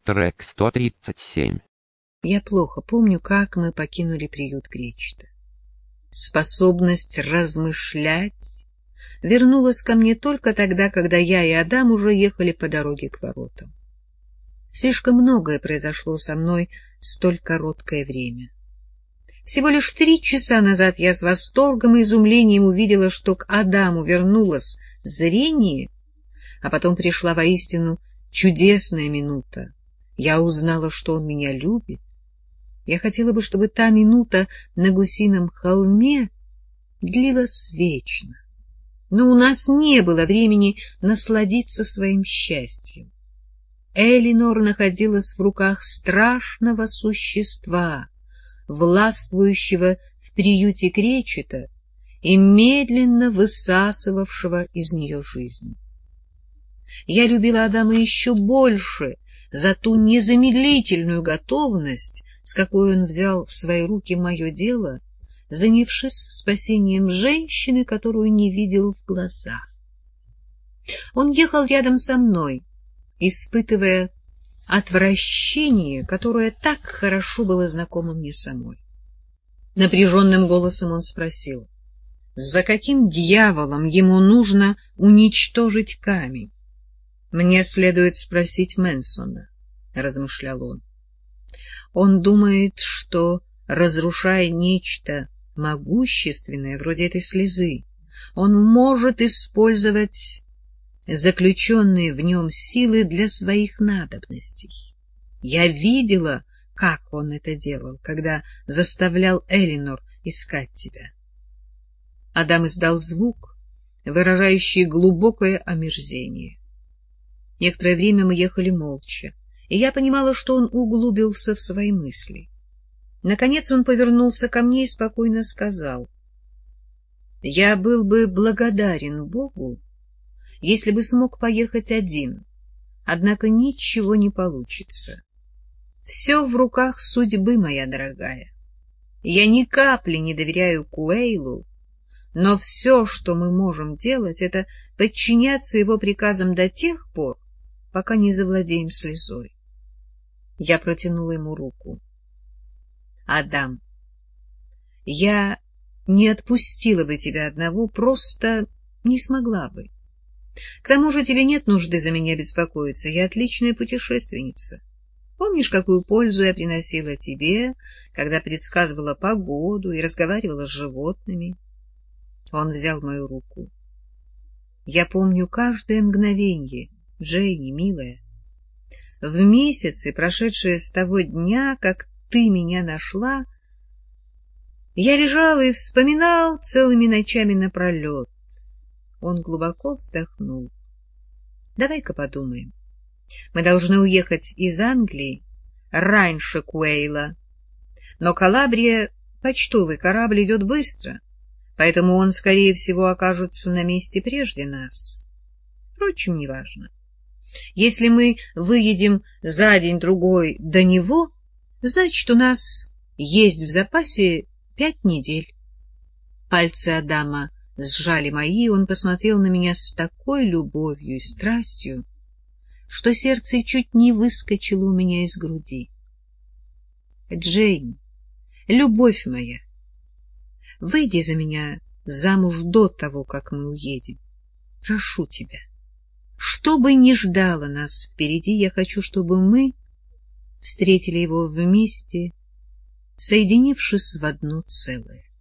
Трек 137. Я плохо помню, как мы покинули приют Кречета. Способность размышлять вернулась ко мне только тогда, когда я и Адам уже ехали по дороге к воротам. Слишком многое произошло со мной в столь короткое время. Всего лишь 3 часа назад я с восторгом и изумлением увидела, что к Адаму вернулось зрение, а потом пришла воистину чудесная минута. Я узнала, что он меня любит. Я хотела бы, чтобы та минута на Гусином холме длилась вечно. Но у нас не было времени насладиться своим счастьем. Элинор находилась в руках страшного существа, властвующего в приюте Кречета и медленно высасывавшего из нее жизнь. Я любила Адама еще больше за ту незамедлительную готовность, с какой он взял в свои руки мое дело, занявшись спасением женщины, которую не видел в глаза. Он ехал рядом со мной, испытывая отвращение, которое так хорошо было знакомо мне самой. Напряженным голосом он спросил, за каким дьяволом ему нужно уничтожить камень? «Мне следует спросить Мэнсона», — размышлял он. «Он думает, что, разрушая нечто могущественное, вроде этой слезы, он может использовать заключенные в нем силы для своих надобностей. Я видела, как он это делал, когда заставлял Элинор искать тебя». Адам издал звук, выражающий глубокое омерзение. Некоторое время мы ехали молча, и я понимала, что он углубился в свои мысли. Наконец он повернулся ко мне и спокойно сказал: «Я был бы благодарен Богу, если бы смог поехать один, однако ничего не получится. Все в руках судьбы, моя дорогая. Я ни капли не доверяю Куэйлу, но все, что мы можем делать, это подчиняться его приказам до тех пор, пока не завладеем слезой». Я протянула ему руку. «Адам, я не отпустила бы тебя одного, просто не смогла бы. К тому же тебе нет нужды за меня беспокоиться, я отличная путешественница. Помнишь, какую пользу я приносила тебе, когда предсказывала погоду и разговаривала с животными?» Он взял мою руку. «Я помню каждое мгновенье, Джейни, милая. В месяцы, прошедшие с того дня, как ты меня нашла, я лежал и вспоминал целыми ночами напролет». Он глубоко вздохнул. «Давай-ка подумаем. Мы должны уехать из Англии раньше Куэйла, но Калабрия, почтовый корабль, идет быстро, поэтому он, скорее всего, окажется на месте прежде нас. Впрочем, неважно. Если мы выедем за день-другой до него, значит, у нас есть в запасе 5 недель. Пальцы Адама сжали мои, и он посмотрел на меня с такой любовью и страстью, что сердце чуть не выскочило у меня из груди. «Джейн, любовь моя, выйди за меня замуж до того, как мы уедем. Прошу тебя. Что бы ни ждало нас впереди, я хочу, чтобы мы встретили его вместе, соединившись в одно целое».